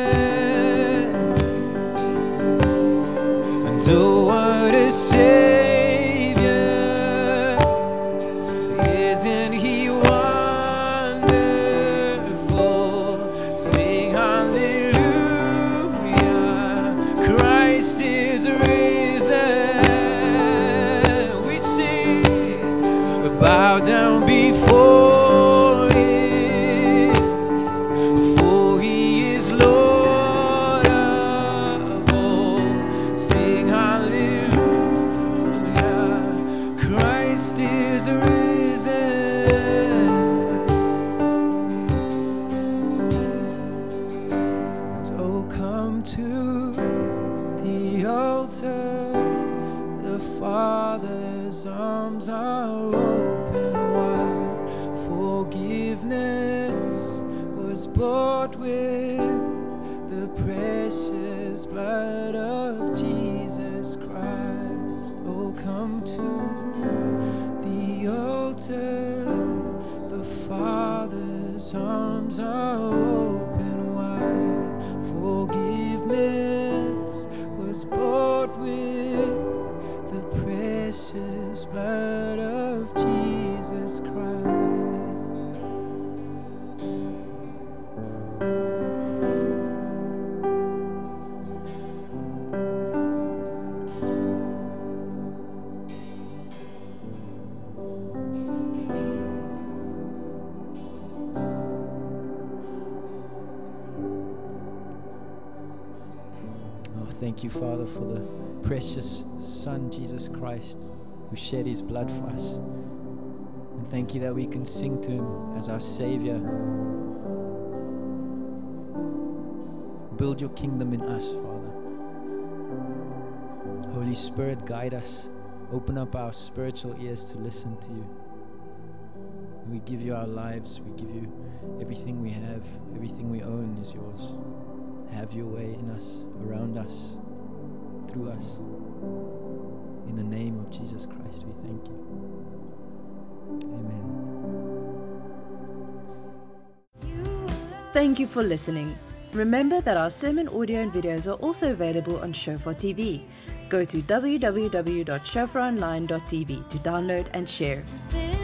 And oh, what a Savior, isn't He wonderful? Sing hallelujah, Christ is risen. We sing, bow down before Him, for He is Lord of all. Sing hallelujah, Christ is risen. So come to the altar. The Father's arms are open wide. Forgiveness was bought with the precious blood of Jesus Christ. Oh, come to the altar. The Father's arms are open wide. Forgiveness was bought with the precious blood of Jesus Christ. Oh, thank you, Father, for the precious Son, Jesus Christ, who shed His blood for us. And thank you that we can sing to Him as our Savior. Build your kingdom in us, Father. Holy Spirit, guide us. Open up our spiritual ears to listen to you. We give you our lives. We give you everything we have. Everything we own is yours. Have your way in us, around us, through us. In the name of Jesus Christ, we thank you. Amen. Thank you for listening. Remember that our sermon audio and videos are also available on Shofar T V. Go to w w w dot shofar online dot t v to download and share.